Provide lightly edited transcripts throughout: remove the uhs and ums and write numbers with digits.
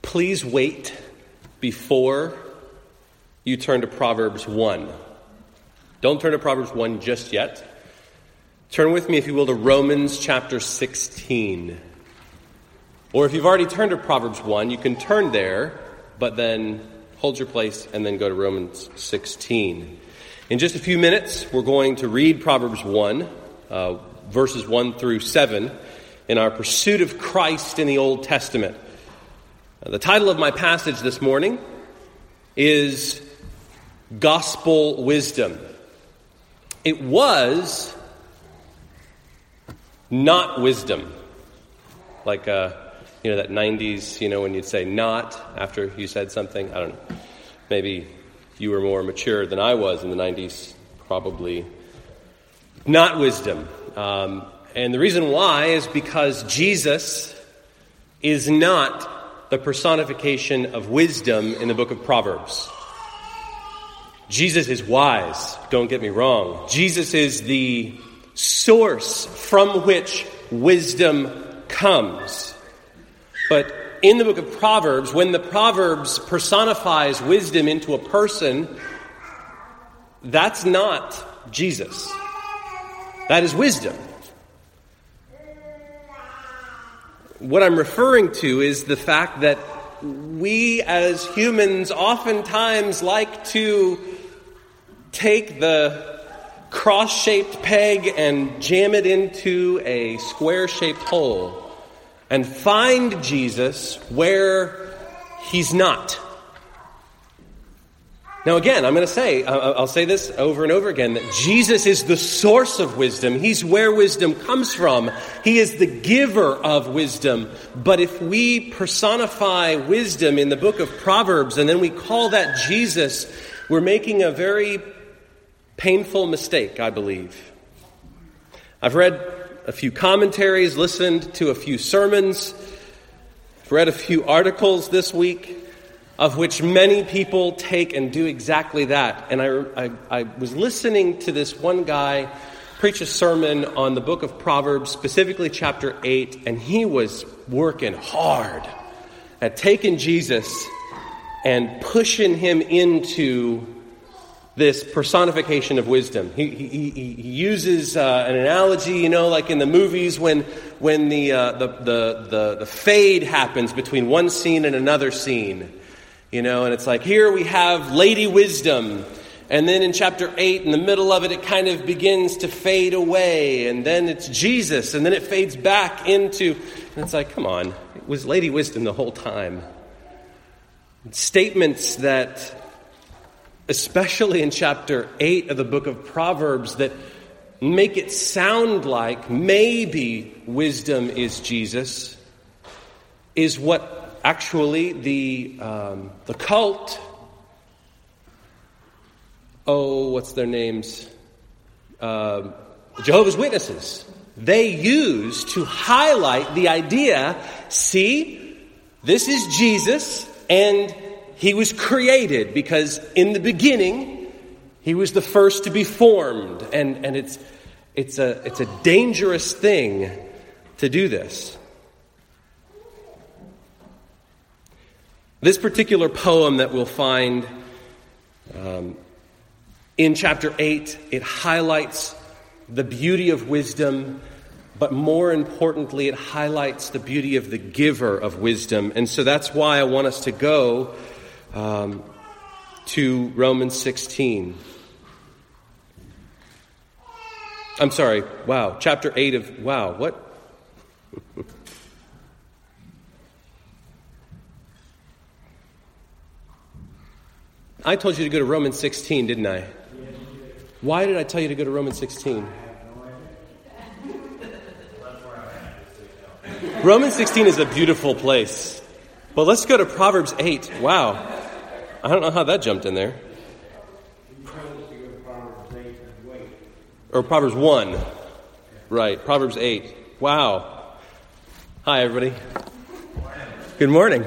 please wait before you turn to Proverbs 1. Don't turn to Proverbs 1 just yet. Turn with me, if you will, to Romans chapter 16. Or if you've already turned to Proverbs 1, you can turn there, but then hold your place and then go to Romans 16. In just a few minutes, we're going to read Proverbs 1, verses 1 through 7, in our pursuit of Christ in the Old Testament. The title of my passage this morning is Gospel Wisdom. It was not wisdom. Like, that 90s, when you'd say not after you said something. I don't know. Maybe you were more mature than I was in the 90s. Probably not wisdom. And the reason why is because Jesus is not the personification of wisdom in the book of Proverbs. Jesus is wise, don't get me wrong. Jesus is the source from which wisdom comes. But in the book of Proverbs, when the Proverbs personifies wisdom into a person, that's not Jesus. That is wisdom. What I'm referring to is the fact that we as humans oftentimes like to take the cross-shaped peg and jam it into a square-shaped hole and find Jesus where he's not. Now again, I'm going to say, I'll say this over and over again, that Jesus is the source of wisdom. He's where wisdom comes from. He is the giver of wisdom. But if we personify wisdom in the book of Proverbs and then we call that Jesus, we're making a very painful mistake, I believe. I've read a few commentaries, listened to a few sermons, read a few articles this week, of which many people take and do exactly that. And I was listening to this one guy preach a sermon on the book of Proverbs, specifically chapter 8, and he was working hard at taking Jesus and pushing him into this personification of wisdom. He uses an analogy, like in the movies when the fade happens between one scene and another scene. And it's like, here we have Lady Wisdom. And then in chapter 8, in the middle of it, it kind of begins to fade away. And then it's Jesus. And then it fades back into... And it's like, come on. It was Lady Wisdom the whole time. Statements that, especially in chapter 8 of the book of Proverbs, that make it sound like maybe wisdom is Jesus, is what actually the cult, what's their names? Jehovah's Witnesses. They use to highlight the idea, see, this is Jesus, and he was created because in the beginning, he was the first to be formed. And it's a dangerous thing to do this. This particular poem that we'll find in chapter 8, it highlights the beauty of wisdom, but more importantly, it highlights the beauty of the giver of wisdom. And so that's why I want us to go to Romans 16. I'm sorry, chapter 8 of, what? I told you to go to Romans 16, didn't I? Why did I tell you to go to Romans 16? Romans 16 is a beautiful place. But let's go to Proverbs 8. Wow. I don't know how that jumped in there. Or Proverbs 1. Right, Proverbs 8. Wow. Hi, everybody. Good morning.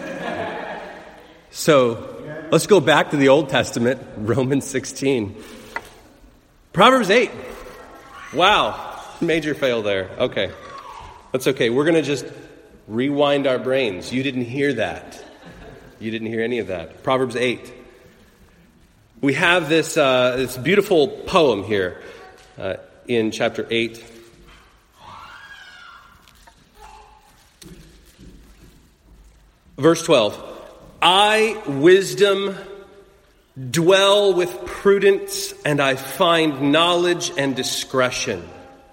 So, let's go back to the Old Testament, Romans 16. Proverbs 8. Wow. Major fail there. Okay. That's okay. We're going to just rewind our brains. You didn't hear that. You didn't hear any of that. Proverbs 8. We have this beautiful poem here in chapter 8. Verse 12. I, wisdom, dwell with prudence, and I find knowledge and discretion.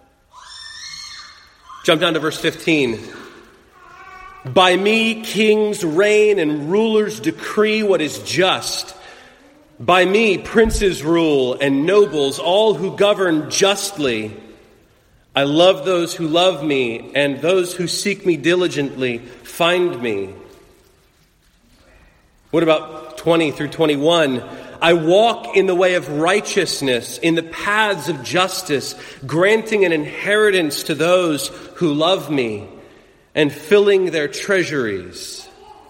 Jump down to verse 15. By me kings reign and rulers decree what is just. By me princes rule and nobles, all who govern justly. I love those who love me, and those who seek me diligently find me. What about 20 through 21? I walk in the way of righteousness, in the paths of justice, granting an inheritance to those who love me and filling their treasuries.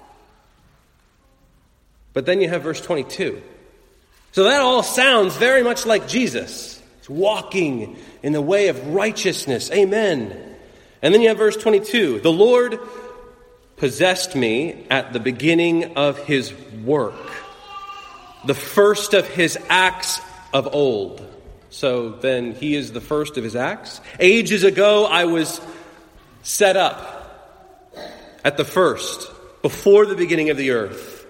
But then you have verse 22. So that all sounds very much like Jesus. He's walking in the way of righteousness. Amen. And then you have verse 22. The Lord possessed me at the beginning of his work, the first of his acts of old. So then he is the first of his acts. Ages ago I was set up at the first, before the beginning of the earth.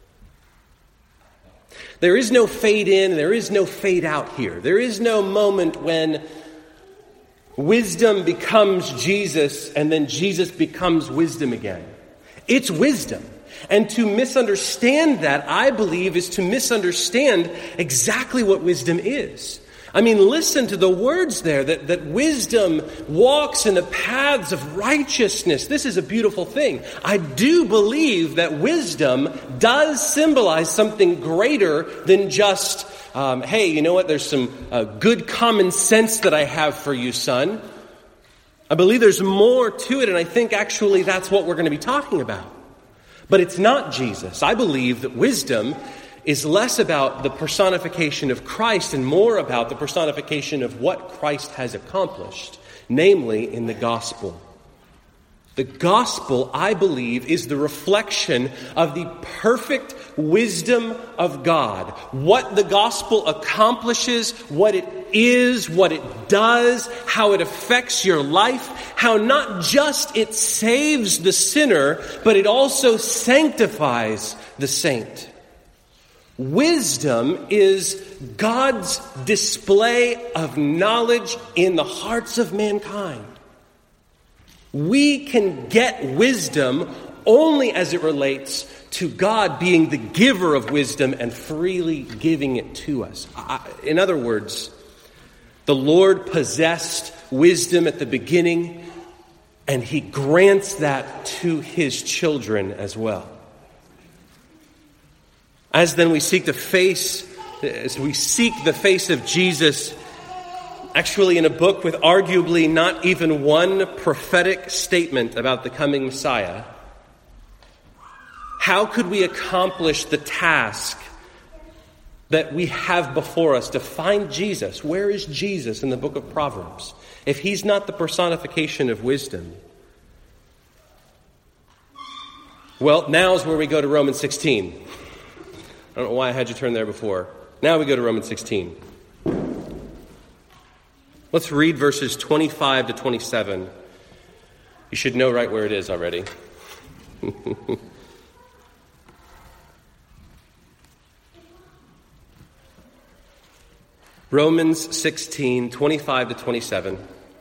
There is no fade in, there is no fade out here. There is no moment when wisdom becomes Jesus and then Jesus becomes wisdom again. It's wisdom. And to misunderstand that, I believe, is to misunderstand exactly what wisdom is. I mean, listen to the words there, that wisdom walks in the paths of righteousness. This is a beautiful thing. I do believe that wisdom does symbolize something greater than just, hey, you know what, there's some good common sense that I have for you, son. I believe there's more to it, and I think actually that's what we're going to be talking about. But it's not Jesus. I believe that wisdom is less about the personification of Christ and more about the personification of what Christ has accomplished, namely in the gospel. The gospel, I believe, is the reflection of the perfect wisdom of God. What the gospel accomplishes, what it is, what it does, how it affects your life, how not just it saves the sinner, but it also sanctifies the saint. Wisdom is God's display of knowledge in the hearts of mankind. We can get wisdom only as it relates to God being the giver of wisdom and freely giving it to us. In other words, the Lord possessed wisdom at the beginning, and he grants that to his children as well. As then we seek the face of Jesus, actually in a book with arguably not even one prophetic statement about the coming Messiah, how could we accomplish the task that we have before us to find Jesus? Where is Jesus in the book of Proverbs if he's not the personification of wisdom? Well, now's where we go to Romans 16. I don't know why I had you turn there before. Now we go to Romans 16. Let's read verses 25 to 27. You should know right where it is already. Romans 16, 25 to 27.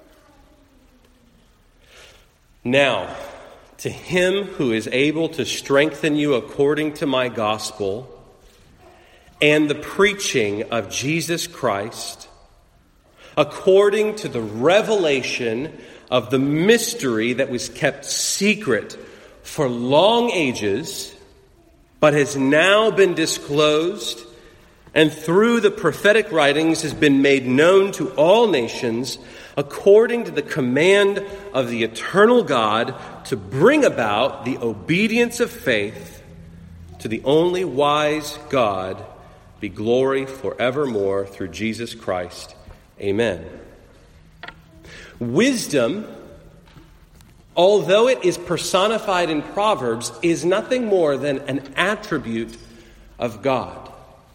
Now, to him who is able to strengthen you according to my gospel and the preaching of Jesus Christ, according to the revelation of the mystery that was kept secret for long ages, but has now been disclosed, and through the prophetic writings has been made known to all nations, according to the command of the eternal God, to bring about the obedience of faith to the only wise God, be glory forevermore through Jesus Christ. Amen. Wisdom although it is personified in Proverbs, is nothing more than an attribute of God.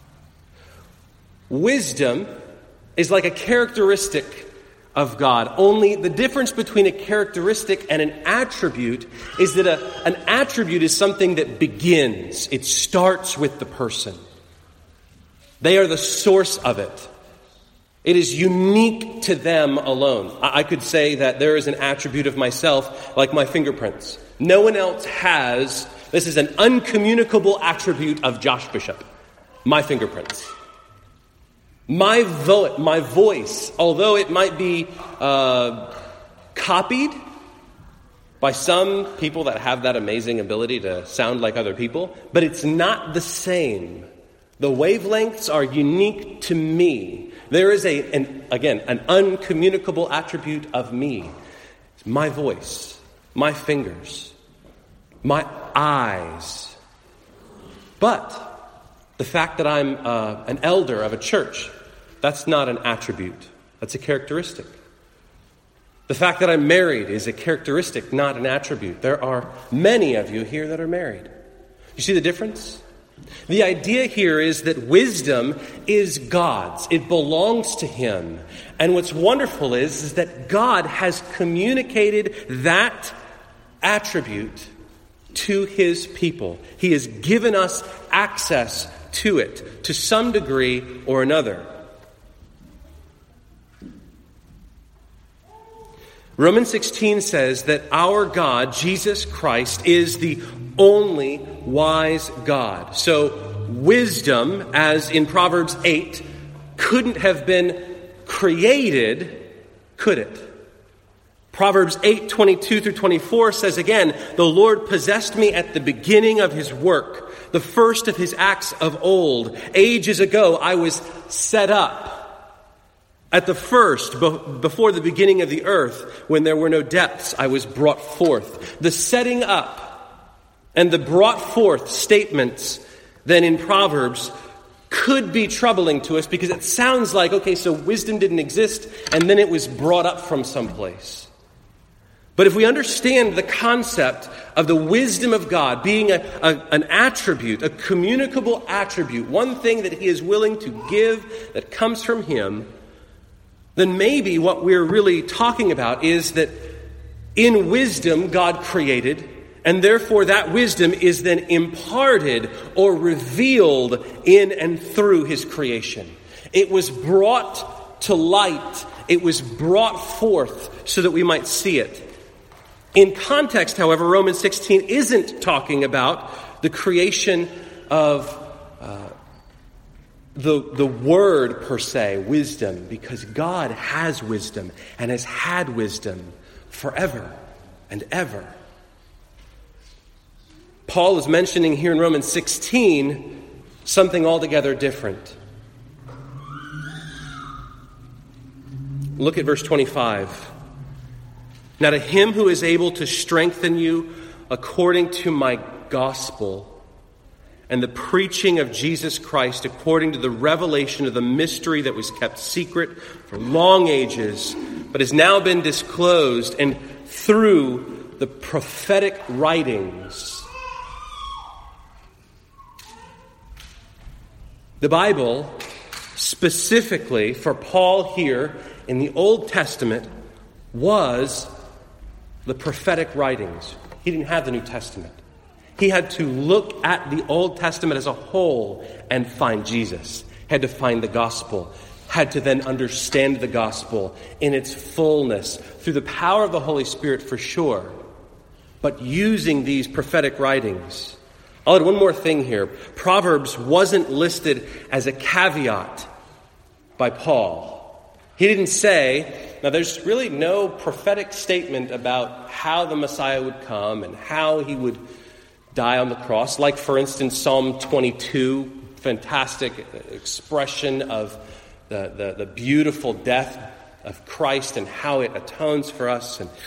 Wisdom is like a characteristic of God. Only the difference between a characteristic and an attribute is that an attribute is something that begins. It starts with the person. They are the source of it. It is unique to them alone. I could say that there is an attribute of myself like my fingerprints. No one else has. This is an uncommunicable attribute of Josh Bishop. My fingerprints. My voice, although it might be copied by some people that have that amazing ability to sound like other people, but it's not the same. The wavelengths are unique to me. There is an uncommunicable attribute of me. It's my voice, my fingers, my eyes. But the fact that I'm an elder of a church, that's not an attribute. That's a characteristic. The fact that I'm married is a characteristic, not an attribute. There are many of you here that are married. You see the difference? The idea here is that wisdom is God's. It belongs to Him. And what's wonderful is that God has communicated that attribute to His people. He has given us access to it to some degree or another. Romans 16 says that our God, Jesus Christ, is the only wise God. So wisdom, as in Proverbs 8, couldn't have been created, could it? Proverbs 8:22 through 24 says again, "The Lord possessed me at the beginning of His work, the first of His acts of old. Ages ago I was set up. At the first, before the beginning of the earth, when there were no depths, I was brought forth." The setting up and the brought forth statements then in Proverbs could be troubling to us because it sounds like, okay, so wisdom didn't exist and then it was brought up from someplace. But if we understand the concept of the wisdom of God being an attribute, a communicable attribute, one thing that He is willing to give that comes from Him, then maybe what we're really talking about is that in wisdom God created, and therefore that wisdom is then imparted or revealed in and through His creation. It was brought to light. It was brought forth so that we might see it. In context, however, Romans 16 isn't talking about the creation of the word per se, wisdom, because God has wisdom and has had wisdom forever and ever. Paul is mentioning here in Romans 16 something altogether different. Look at verse 25. "Now to Him who is able to strengthen you according to my gospel and the preaching of Jesus Christ according to the revelation of the mystery that was kept secret for long ages, but has now been disclosed, and through the prophetic writings." The Bible, specifically for Paul here in the Old Testament, was the prophetic writings. He didn't have the New Testament. He had to look at the Old Testament as a whole and find Jesus. Had to find the gospel. Had to then understand the gospel in its fullness through the power of the Holy Spirit for sure, but using these prophetic writings. I'll add one more thing here. Proverbs wasn't listed as a caveat by Paul. He didn't say, now there's really no prophetic statement about how the Messiah would come and how He would die on the cross. Like, for instance, Psalm 22, fantastic expression of the beautiful death of Christ and how it atones for us. And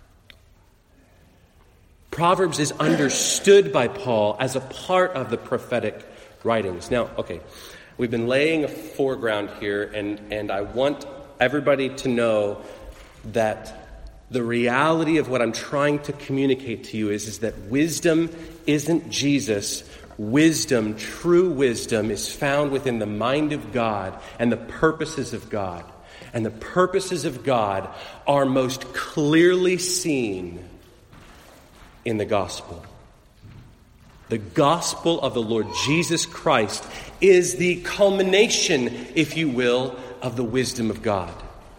Proverbs is understood by Paul as a part of the prophetic writings. Now, okay, we've been laying a foreground here, and I want everybody to know that The reality of what I'm trying to communicate to you is that wisdom isn't Jesus. Wisdom, true wisdom, is found within the mind of God and the purposes of God. And the purposes of God are most clearly seen in the gospel. The gospel of the Lord Jesus Christ is the culmination, if you will, of the wisdom of God.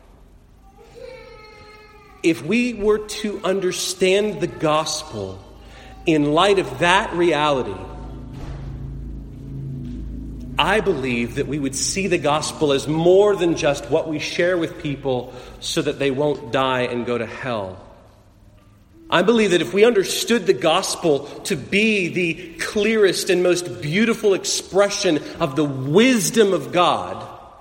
If we were to understand the gospel in light of that reality, I believe that we would see the gospel as more than just what we share with people so that they won't die and go to hell. I believe that if we understood the gospel to be the clearest and most beautiful expression of the wisdom of God,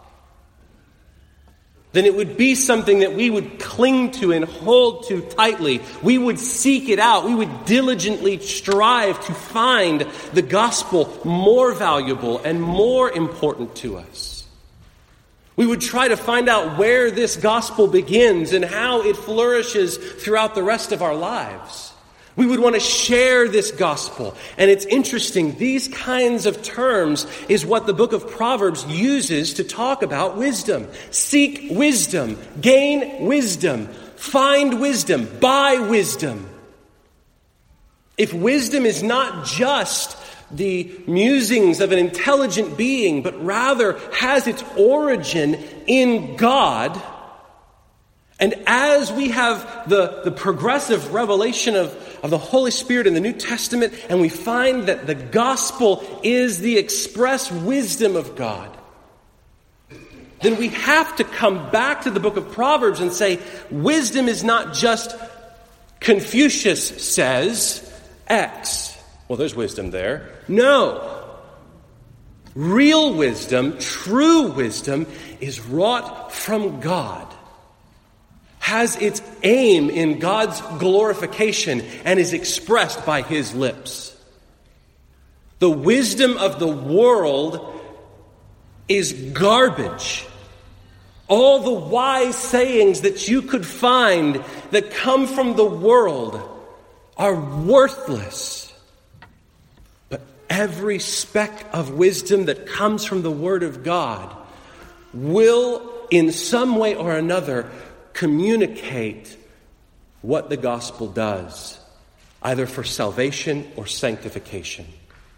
then it would be something that we would cling to and hold to tightly. We would seek it out. We would diligently strive to find the gospel more valuable and more important to us. We would try to find out where this gospel begins and how it flourishes throughout the rest of our lives. We would want to share this gospel. And it's interesting, these kinds of terms is what the book of Proverbs uses to talk about wisdom. Seek wisdom, gain wisdom, find wisdom, buy wisdom. If wisdom is not just the musings of an intelligent being, but rather has its origin in God, and as we have the progressive revelation of the Holy Spirit in the New Testament, and we find that the gospel is the express wisdom of God, then we have to come back to the book of Proverbs and say, wisdom is not just Confucius says X. Well, there's wisdom there. No. Real wisdom, true wisdom, is wrought from God, has its aim in God's glorification, and is expressed by his lips. The wisdom of the world is garbage. All the wise sayings that you could find that come from the world are worthless. But every speck of wisdom that comes from the Word of God will, in some way or another, communicate what the gospel does, either for salvation or sanctification.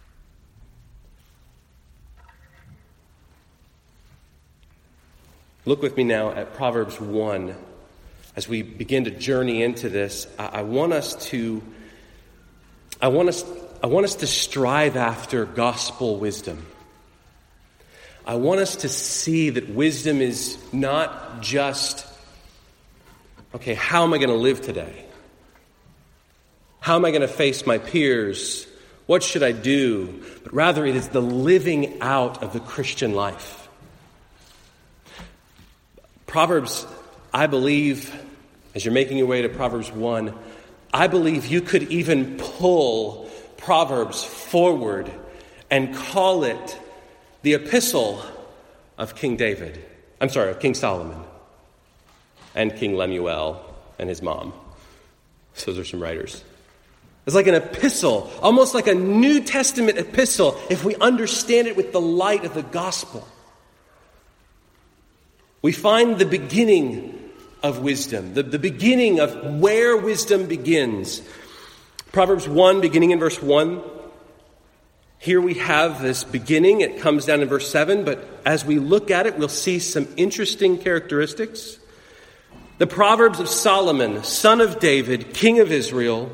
Look with me now at Proverbs 1. As we begin to journey into this, I want us to strive after gospel wisdom. I want us to see that wisdom is not just, okay, how am I going to live today? How am I going to face my peers? What should I do? But rather, it is the living out of the Christian life. Proverbs, I believe, as you're making your way to Proverbs 1, I believe you could even pull Proverbs forward and call it the epistle of King Solomon and King Lemuel and his mom. Those are some writers. It's like an epistle, almost like a New Testament epistle, if we understand it with the light of the gospel. We find the beginning of wisdom, the beginning of where wisdom begins. Proverbs 1, beginning in verse 1. Here we have this beginning. It comes down in verse 7, but as we look at it, we'll see some interesting characteristics. The Proverbs of Solomon, son of David, king of Israel.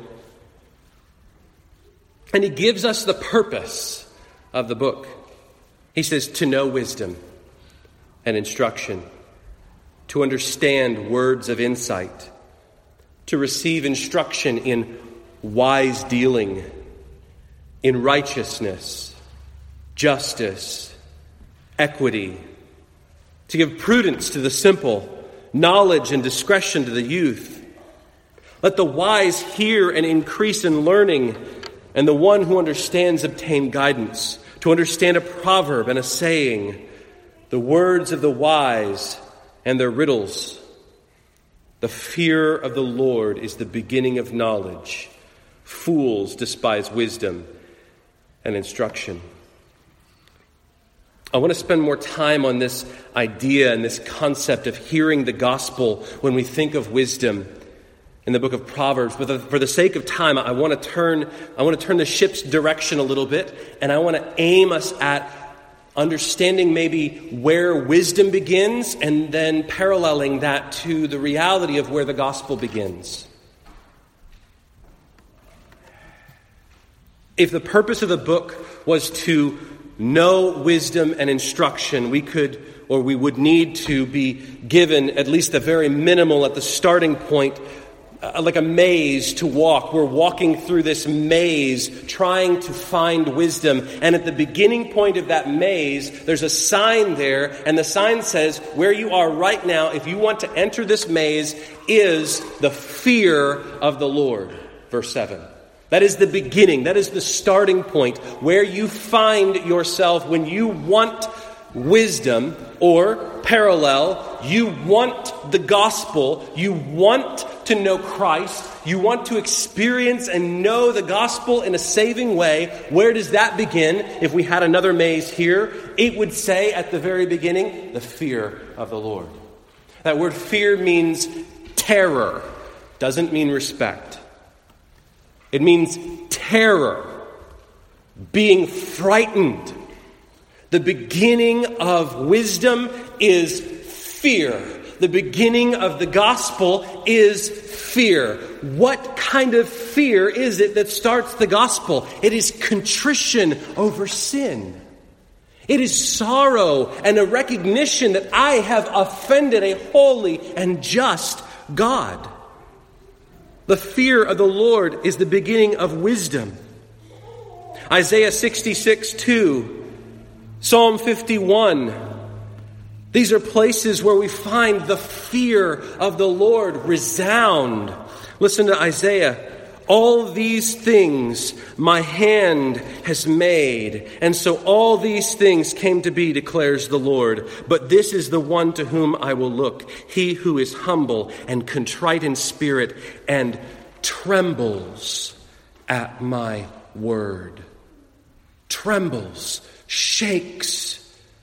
And he gives us the purpose of the book. He says, to know wisdom and instruction, to understand words of insight, to receive instruction in wise dealing, in righteousness, justice, equity, to give prudence to the simple, knowledge and discretion to the youth. Let the wise hear and increase in learning, and the one who understands obtain guidance, to understand a proverb and a saying, the words of the wise and their riddles. The fear of the Lord is the beginning of knowledge. Fools despise wisdom and instruction. I want to spend more time on this idea and this concept of hearing the gospel when we think of wisdom in the book of Proverbs. But for the sake of time, I want to turn the ship's direction a little bit, and I want to aim us at understanding maybe where wisdom begins and then paralleling that to the reality of where the gospel begins. If the purpose of the book was to know wisdom and instruction, we would need to be given at least the very minimal at the starting point, like a maze to walk. We're walking through this maze trying to find wisdom. And at the beginning point of that maze, there's a sign there. And the sign says, where you are right now, if you want to enter this maze, is the fear of the Lord. Verse 7. That is the beginning. That is the starting point where you find yourself when you want wisdom, or parallel, you want the gospel, you want to know Christ, you want to experience and know the gospel in a saving way. Where does that begin? If we had another maze here, it would say at the very beginning, the fear of the Lord. That word fear means terror, doesn't mean respect. It means terror, being frightened. The beginning of wisdom is fear. The beginning of the gospel is fear. What kind of fear is it that starts the gospel? It is contrition over sin. It is sorrow and a recognition that I have offended a holy and just God. The fear of the Lord is the beginning of wisdom. Isaiah 66:2, Psalm 51. These are places where we find the fear of the Lord resound. Listen to Isaiah. All these things my hand has made, and so all these things came to be, declares the Lord. But this is the one to whom I will look, he who is humble and contrite in spirit and trembles at my word. Trembles, shakes.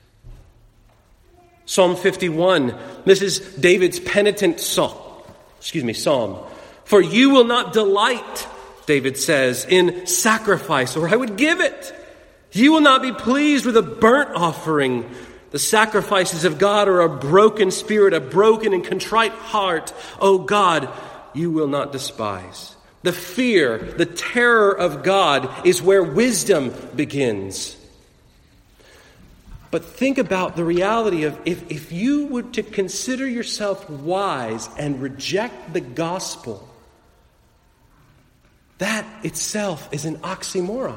Psalm 51. This is David's penitent psalm. For you will not delight, David says, in sacrifice, or I would give it. You will not be pleased with a burnt offering. The sacrifices of God are a broken spirit, a broken and contrite heart. O God, you will not despise. The fear, the terror of God is where wisdom begins. But think about the reality of if you were to consider yourself wise and reject the gospel, that itself is an oxymoron.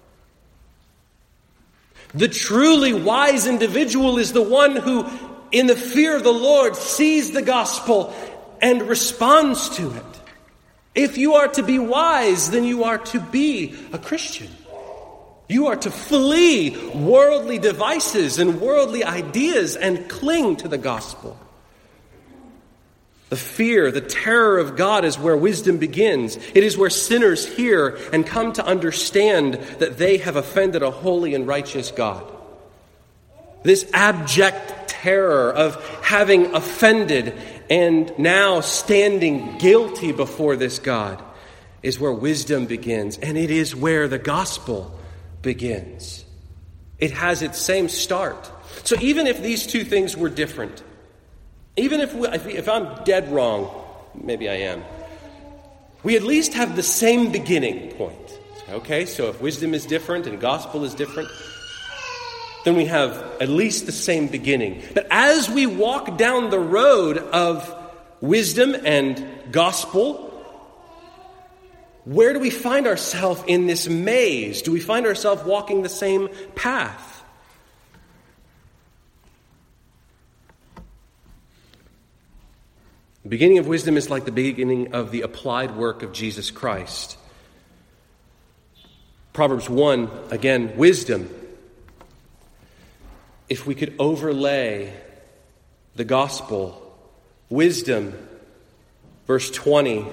The truly wise individual is the one who, in the fear of the Lord, sees the gospel and responds to it. If you are to be wise, then you are to be a Christian. You are to flee worldly devices and worldly ideas and cling to the gospel. The fear, the terror of God is where wisdom begins. It is where sinners hear and come to understand that they have offended a holy and righteous God. This abject terror of having offended and now standing guilty before this God is where wisdom begins. And it is where the gospel begins. It has its same start. So even if these two things were different, even if I'm dead wrong, maybe I am, we at least have the same beginning point. Okay, so if wisdom is different and gospel is different, then we have at least the same beginning. But as we walk down the road of wisdom and gospel, where do we find ourselves in this maze? Do we find ourselves walking the same path? The beginning of wisdom is like the beginning of the applied work of Jesus Christ. Proverbs 1, again, wisdom. If we could overlay the gospel, wisdom Verse 20,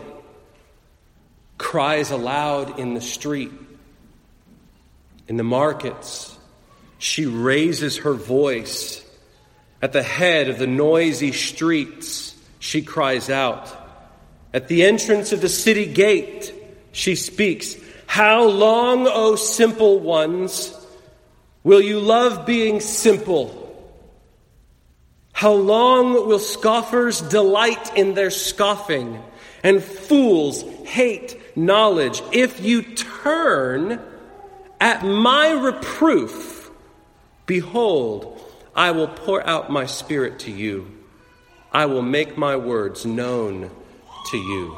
cries aloud in the street, in the markets. She raises her voice. At the head of the noisy streets, she cries out. At the entrance of the city gate, she speaks. How long, O simple ones, will you love being simple? How long will scoffers delight in their scoffing, and fools hate knowledge? If you turn at my reproof, behold, I will pour out my spirit to you. I will make my words known to you.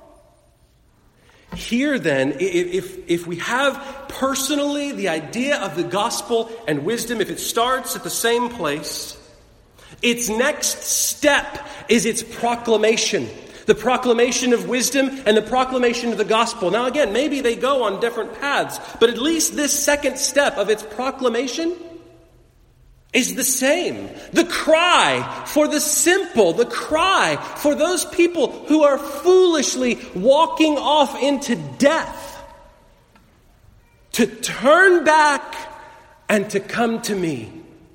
Here then, if we have personally the idea of the gospel and wisdom, if it starts at the same place, its next step is its proclamation. The proclamation of wisdom and the proclamation of the gospel. Now again, maybe they go on different paths, but at least this second step of its proclamation is the same. The cry for the simple, the cry for those people who are foolishly walking off into death, to turn back and to come to me.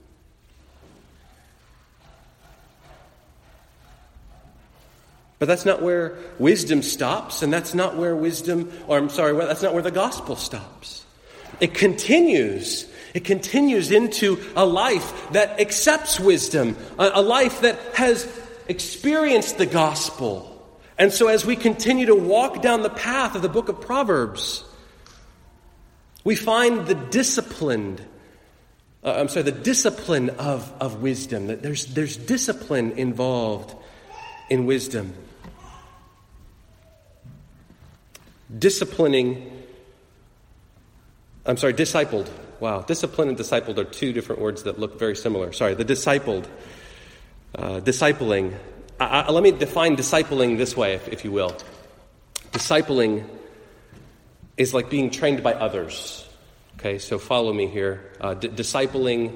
But that's not where wisdom stops, and that's not where that's not where the gospel stops. It continues. It continues into a life that accepts wisdom, a life that has experienced the gospel. And so as we continue to walk down the path of the book of Proverbs, we find the discipline of wisdom. That there's discipline involved in wisdom. Discipled. Wow, discipline and discipled are two different words that look very similar. The discipled. Discipling. Let me define discipling this way, if you will. Discipling is like being trained by others. Okay, so follow me here. Discipling,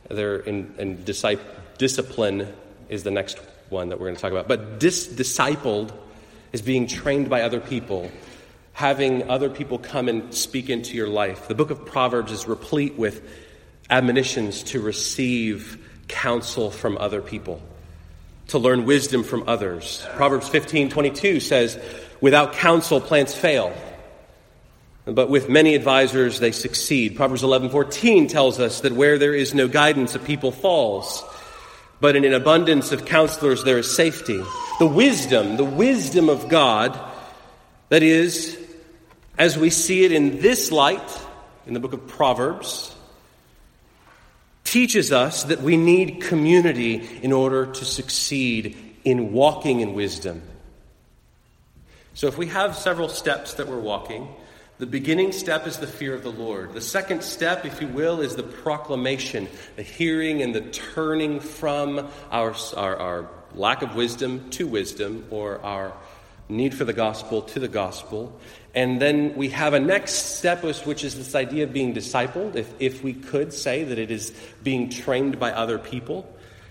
discipline is the next one that we're going to talk about. But discipled is being trained by other people, having other people come and speak into your life. The book of Proverbs is replete with admonitions to receive counsel from other people, to learn wisdom from others. Proverbs 15:22 says, without counsel plans fail, but with many advisors they succeed. Proverbs 11:14 tells us that where there is no guidance a people falls, but in an abundance of counselors there is safety. The wisdom of God, that is, as we see it in this light, in the book of Proverbs, teaches us that we need community in order to succeed in walking in wisdom. So if we have several steps that we're walking, the beginning step is the fear of the Lord. The second step, if you will, is the proclamation, the hearing and the turning from our lack of wisdom to wisdom, or our need for the gospel to the gospel. And then we have a next step, which is this idea of being discipled, if we could say that it is being trained by other people.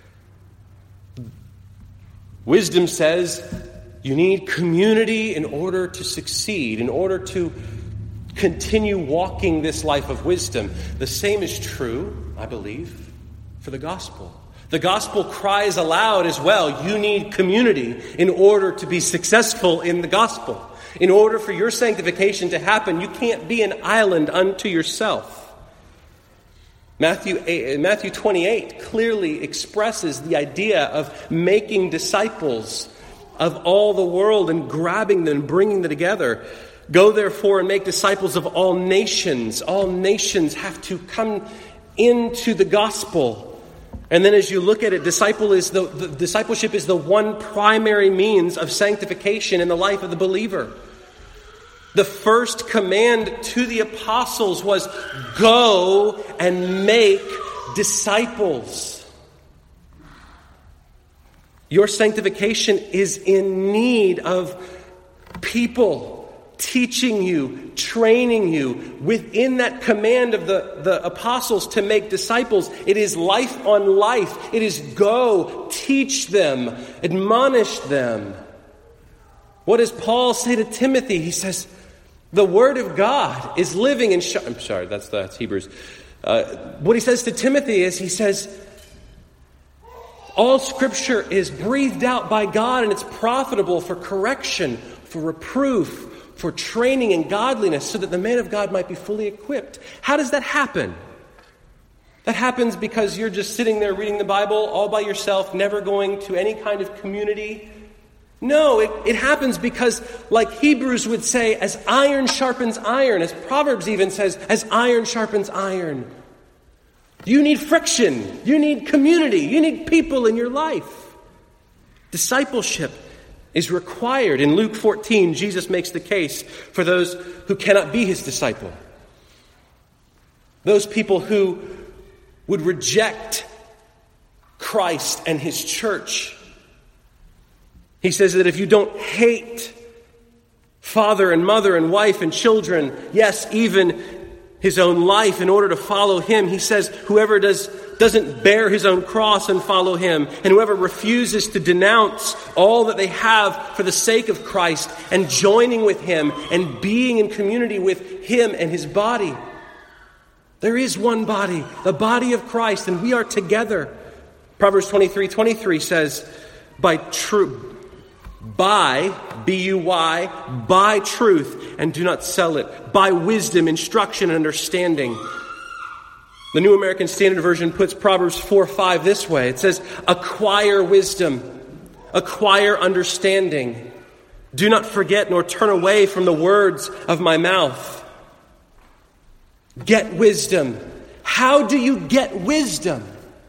Wisdom says you need community in order to succeed, in order to continue walking this life of wisdom. The same is true, I believe, for the gospel. The gospel cries aloud as well. You need community in order to be successful in the gospel. In order for your sanctification to happen, you can't be an island unto yourself. Matthew 28 clearly expresses the idea of making disciples of all the world and grabbing them and bringing them together. Go therefore and make disciples of all nations. All nations have to come into the gospel. And then as you look at it, discipleship is the one primary means of sanctification in the life of the believer. The first command to the apostles was, go and make disciples. Your sanctification is in need of people teaching you, training you within that command of the apostles to make disciples. It is life on life. It is go, teach them, admonish them. What does Paul say to Timothy? He says, the Word of God is living and I'm sorry, that's Hebrews. What he says to Timothy is, he says, all Scripture is breathed out by God and it's profitable for correction, for reproof, for training in godliness, so that the man of God might be fully equipped. How does that happen? That happens because you're just sitting there reading the Bible all by yourself, never going to any kind of community. No, it happens because, like Hebrews would say, as iron sharpens iron, as Proverbs even says, as iron sharpens iron. You need friction. You need community. You need people in your life. Discipleship is required. In Luke 14, Jesus makes the case for those who cannot be his disciple. Those people who would reject Christ and his church. He says that if you don't hate father and mother and wife and children, yes, even his own life in order to follow him, he says whoever doesn't bear his own cross and follow him, and whoever refuses to denounce all that they have for the sake of Christ and joining with him and being in community with him and his body. There is one body, the body of Christ, and we are together. Proverbs 23:23 says, buy truth and do not sell it. Buy wisdom, instruction, and understanding. The New American Standard Version puts Proverbs 4:5 this way. It says, acquire wisdom, acquire understanding. Do not forget nor turn away from the words of my mouth. Get wisdom. How do you get wisdom?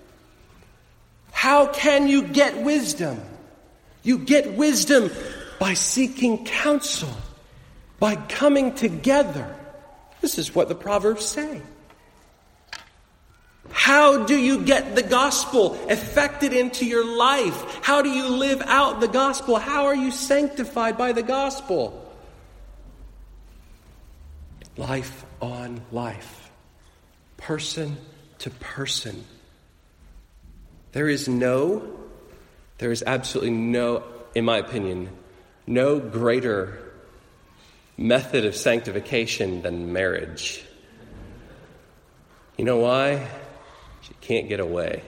How can you get wisdom? You get wisdom by seeking counsel, by coming together. This is what the Proverbs say. How do you get the gospel affected into your life? How do you live out the gospel? How are you sanctified by the gospel? Life on life, person to person. There is absolutely no, in my opinion, no greater method of sanctification than marriage. You know why? You can't get away.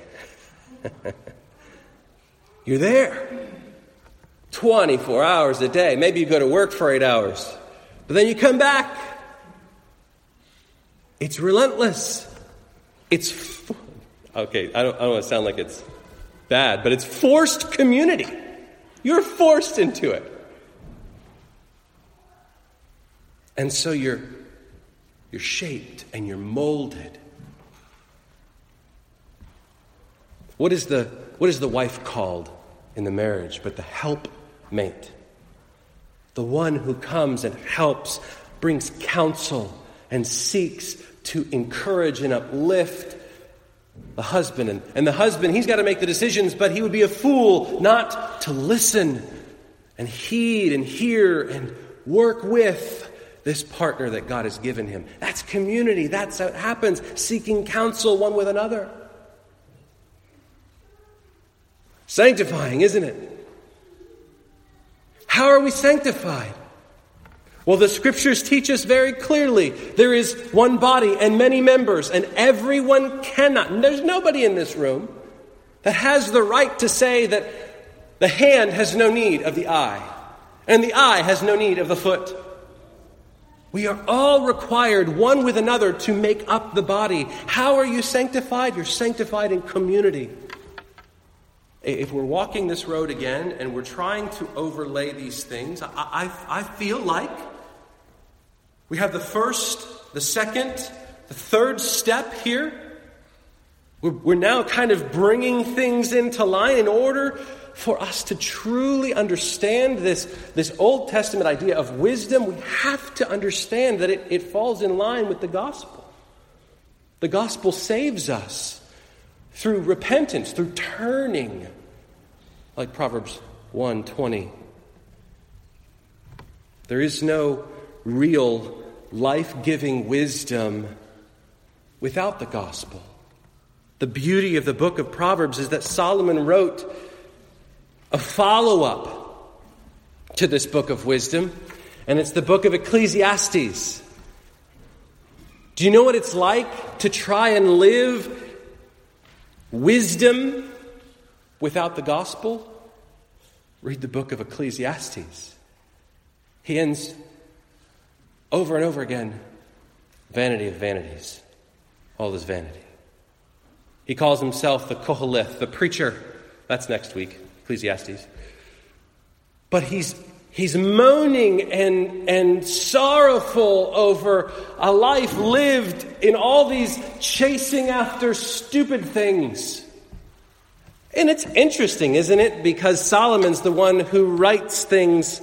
You're there 24 hours a day. Maybe you go to work for 8 hours, but then you come back. It's relentless. Okay, I don't want to sound like it's bad, but it's forced community. You're forced into it. And so you're shaped and you're molded. What is the wife called in the marriage but the helpmate? The one who comes and helps, brings counsel, and seeks to encourage and uplift the husband. And the husband, he's got to make the decisions, but he would be a fool not to listen and heed and hear and work with this partner that God has given him. That's community. That's how it happens. Seeking counsel one with another. Sanctifying, isn't it? How are we sanctified? Well, the Scriptures teach us very clearly there is one body and many members, and everyone cannot. And there's nobody in this room that has the right to say that the hand has no need of the eye, and the eye has no need of the foot. We are all required, one with another, to make up the body. How are you sanctified? You're sanctified in community. If we're walking this road again and we're trying to overlay these things, I feel like we have the first, the second, the third step here. We're now kind of bringing things into line in order for us to truly understand this Old Testament idea of wisdom. We have to understand that it falls in line with the gospel. The gospel saves us through repentance, through turning, like Proverbs 1:20. There is no real life-giving wisdom without the gospel. The beauty of the book of Proverbs is that Solomon wrote a follow-up to this book of wisdom, and it's the book of Ecclesiastes. Do you know what it's like to try and live wisdom without the gospel? Read the book of Ecclesiastes. He ends over and over again, vanity of vanities, all is vanity. He calls himself the Koheleth, the preacher. That's next week, Ecclesiastes. But he's moaning and sorrowful over a life lived in all these chasing after stupid things. And it's interesting, isn't it? Because Solomon's the one who writes things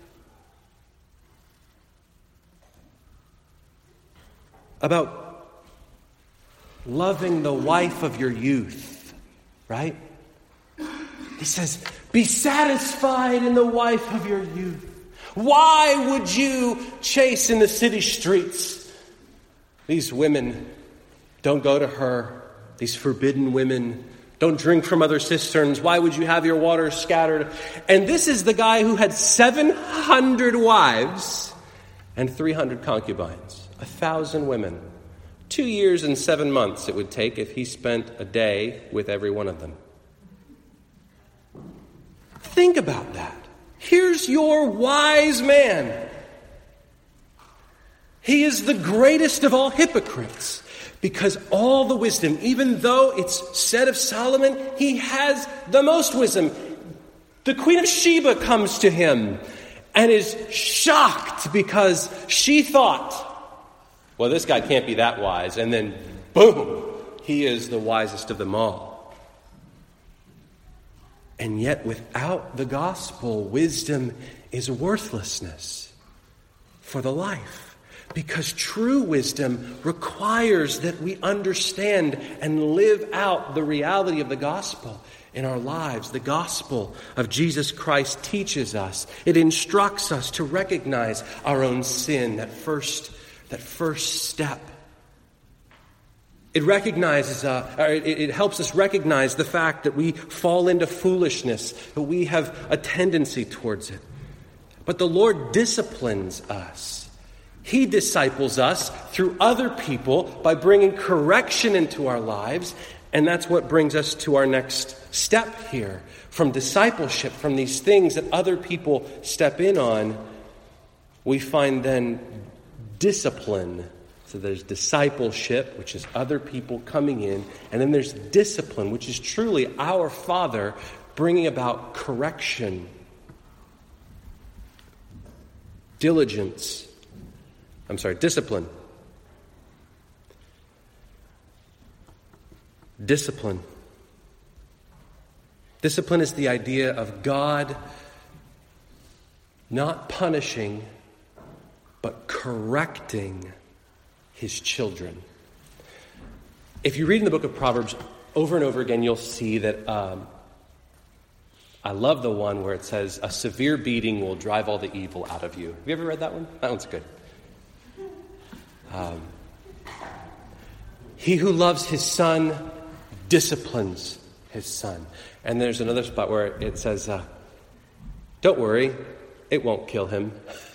about loving the wife of your youth, right? He says, be satisfied in the wife of your youth. Why would you chase in the city streets? These women, don't go to her. These forbidden women, don't drink from other cisterns. Why would you have your water scattered? And this is the guy who had 700 wives and 300 concubines, 1,000 women. 2 years and 7 months it would take if he spent a day with every one of them. Think about that. Here's your wise man. He is the greatest of all hypocrites because all the wisdom, even though it's said of Solomon, he has the most wisdom. The Queen of Sheba comes to him and is shocked because she thought, well, this guy can't be that wise. And then, boom, he is the wisest of them all. And yet, without the gospel, wisdom is worthlessness for the life. Because true wisdom requires that we understand and live out the reality of the gospel in our lives. The gospel of Jesus Christ teaches us. It instructs us to recognize our own sin, that first step. It recognizes, it helps us recognize the fact that we fall into foolishness, that we have a tendency towards it. But the Lord disciplines us. He disciples us through other people by bringing correction into our lives. And that's what brings us to our next step here. From discipleship, from these things that other people step in on, we find then discipline. So there's discipleship, which is other people coming in. And then there's discipline, which is truly our Father bringing about correction. Discipline. Discipline. Discipline is the idea of God not punishing, but correcting his children. If you read in the book of Proverbs over and over again, you'll see that I love the one where it says, a severe beating will drive all the evil out of you. Have you ever read that one? That one's good. He who loves his son disciplines his son. And there's another spot where it says, don't worry, it won't kill him.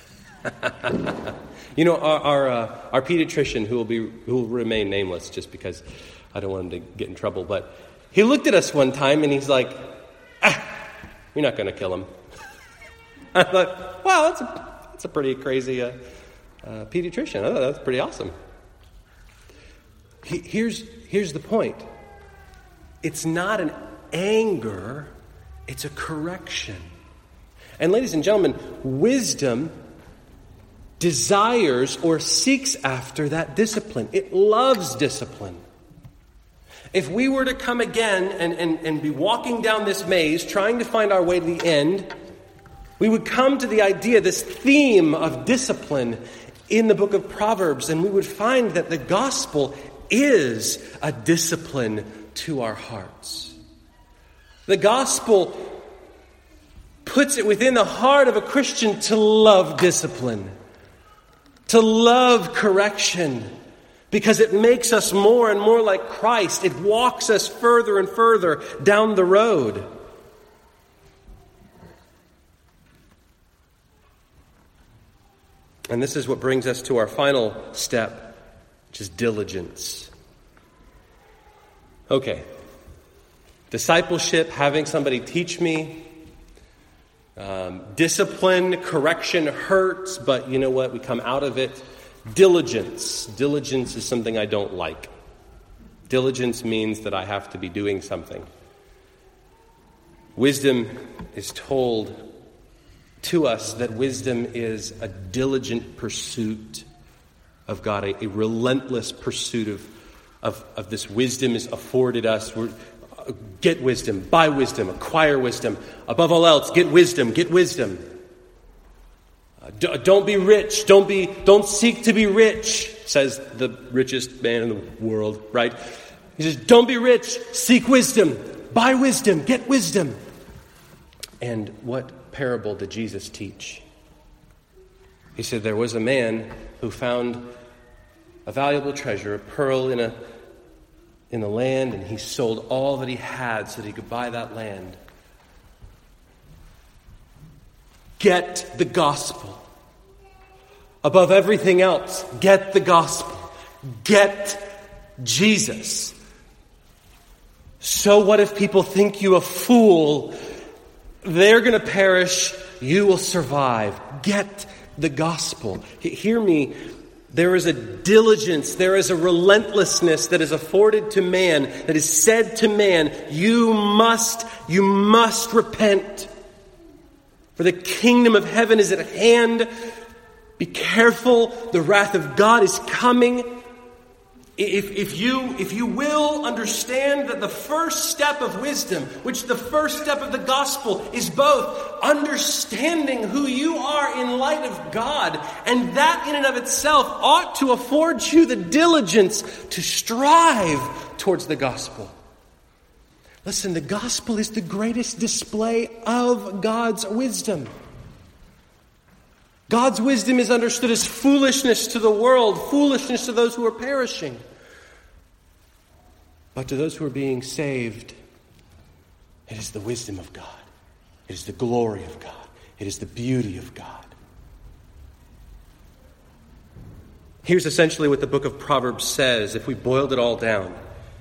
You know, our pediatrician, who will remain nameless just because I don't want him to get in trouble, but he looked at us one time and he's like, you're not going to kill him. I thought, wow, that's a pretty crazy pediatrician. I thought that's pretty awesome. Here's the point. It's not an anger, it's a correction. And ladies and gentlemen, wisdom desires or seeks after that discipline. It loves discipline. If we were to come again and be walking down this maze, trying to find our way to the end, we would come to the idea, this theme of discipline in the book of Proverbs, and we would find that the gospel is a discipline to our hearts. The gospel puts it within the heart of a Christian to love discipline, to love correction, because it makes us more and more like Christ. It walks us further and further down the road. And this is what brings us to our final step, which is diligence. Okay. Discipleship, having somebody teach me. Discipline, correction hurts, but you know what? We come out of it. Diligence. Diligence is something I don't like. Diligence means that I have to be doing something. Wisdom is told to us that wisdom is a diligent pursuit of God, a relentless pursuit of this wisdom is afforded us. Get wisdom, buy wisdom, acquire wisdom. Above all else, get wisdom, get wisdom. Don't be rich. Don't seek to be rich, says the richest man in the world, right? He says, don't be rich. Seek wisdom. Buy wisdom. Get wisdom. And what parable did Jesus teach? He said there was a man who found a valuable treasure, a pearl in the land, and he sold all that he had so that he could buy that land. Get the gospel. Above everything else, get the gospel. Get Jesus. So what if people think you a fool? They're going to perish. You will survive. Get the gospel. Hear me. There is a diligence, there is a relentlessness that is afforded to man, that is said to man, you must repent. For the kingdom of heaven is at hand. Be careful, the wrath of God is coming. If you will understand that the first step of wisdom, which the first step of the gospel is both understanding who you are in light of God, and that in and of itself ought to afford you the diligence to strive towards the gospel. Listen, the gospel is the greatest display of God's wisdom. God's wisdom is understood as foolishness to the world, foolishness to those who are perishing. But to those who are being saved, it is the wisdom of God. It is the glory of God. It is the beauty of God. Here's essentially what the book of Proverbs says, if we boiled it all down.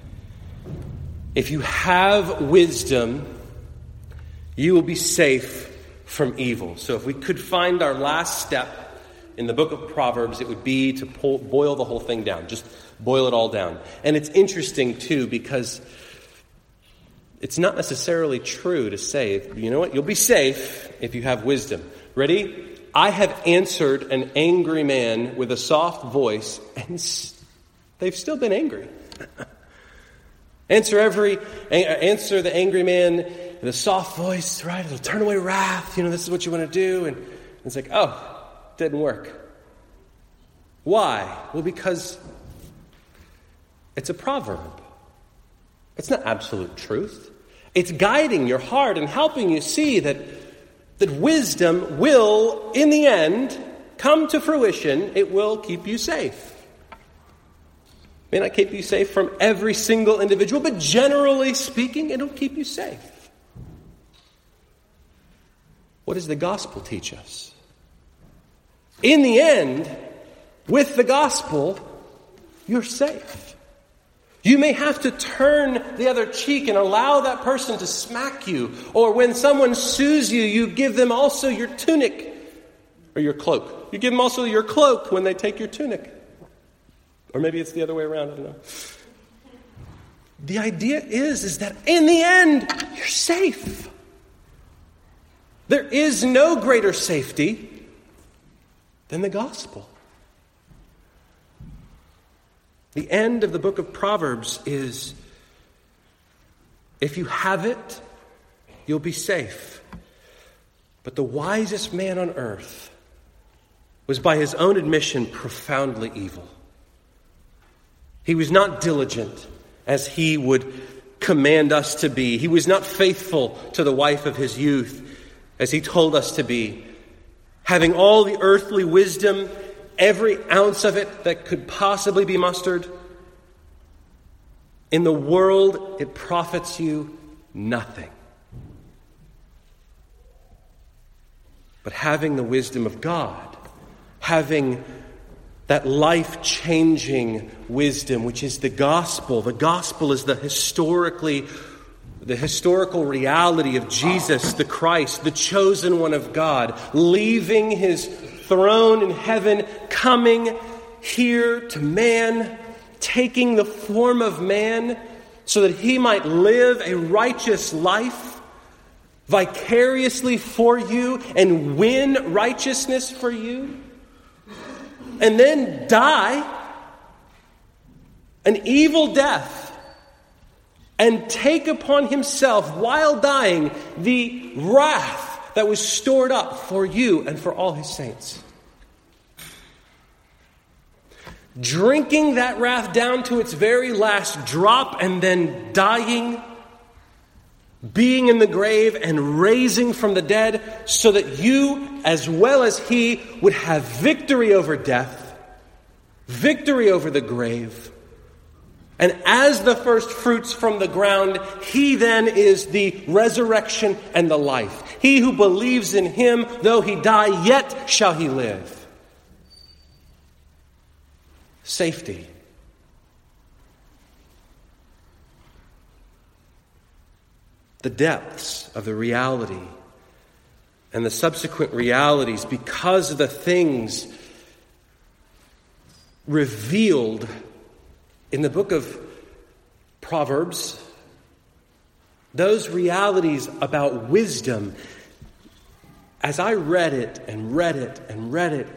If you have wisdom, you will be safe from evil. So if we could find our last step in the book of Proverbs, it would be to boil the whole thing down. Just boil it all down. And it's interesting, too, because it's not necessarily true to say, you know what, you'll be safe if you have wisdom. Ready? I have answered an angry man with a soft voice, and they've still been angry. Answer the angry man with a soft voice, right? It'll turn away wrath. This is what you want to do. And it's like, oh, didn't work. Why? Well, because it's a proverb. It's not absolute truth. It's guiding your heart and helping you see that wisdom will, in the end, come to fruition. It will keep you safe. May not keep you safe from every single individual, but generally speaking, it'll keep you safe. What does the gospel teach us? In the end, with the gospel, you're safe. You may have to turn the other cheek and allow that person to smack you. Or when someone sues you, you give them also your tunic or your cloak. You give them also your cloak when they take your tunic. Or maybe it's the other way around, I don't know. The idea is that in the end, you're safe. There is no greater safety than the gospel. The end of the book of Proverbs is, if you have it, you'll be safe. But the wisest man on earth was, by his own admission, profoundly evil. He was not diligent as he would command us to be. He was not faithful to the wife of his youth as he told us to be. Having all the earthly wisdom, every ounce of it that could possibly be mustered, in the world it profits you nothing. But having the wisdom of God, having that life-changing wisdom, which is the gospel. The gospel is the historical reality of Jesus, the Christ, the chosen one of God, leaving his throne in heaven, coming here to man, taking the form of man so that he might live a righteous life vicariously for you and win righteousness for you, and then die an evil death and take upon himself, while dying, the wrath that was stored up for you and for all his saints. Drinking that wrath down to its very last drop and then dying, being in the grave and raising from the dead, so that you, as well as he, would have victory over death, victory over the grave. And as the first fruits from the ground, he then is the resurrection and the life. He who believes in him, though he die, yet shall he live. Safety. The depths of the reality and the subsequent realities, because of the things revealed in the book of Proverbs, those realities about wisdom, as I read it and read it and read it,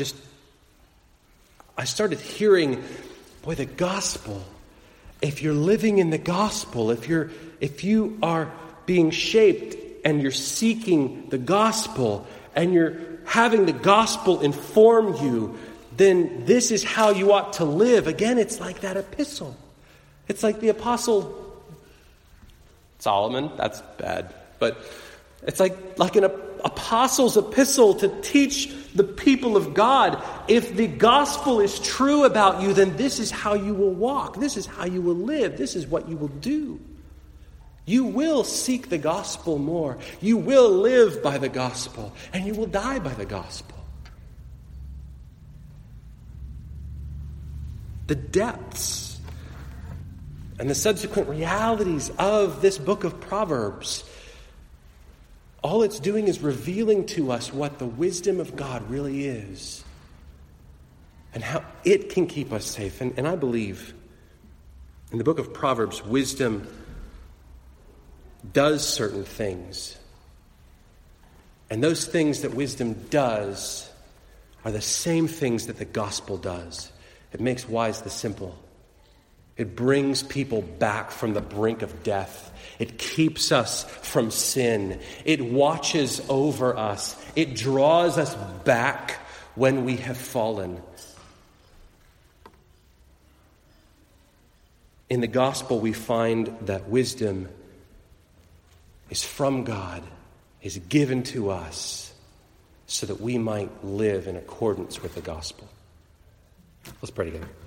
I started hearing, boy, the gospel. If you're living in the gospel, if you are being shaped and you're seeking the gospel and you're having the gospel inform you, then this is how you ought to live. Again, it's like that epistle. It's like the Apostle Solomon. That's bad. But it's like an apostle's epistle to teach the people of God. If the gospel is true about you, then this is how you will walk. This is how you will live. This is what you will do. You will seek the gospel more. You will live by the gospel. And you will die by the gospel. The depths and the subsequent realities of this book of Proverbs, all it's doing is revealing to us what the wisdom of God really is and how it can keep us safe. And I believe in the book of Proverbs, wisdom does certain things. And those things that wisdom does are the same things that the gospel does. It makes wise the simple. It brings people back from the brink of death. It keeps us from sin. It watches over us. It draws us back when we have fallen. In the gospel, we find that wisdom is from God, is given to us so that we might live in accordance with the gospel. Let's pray together.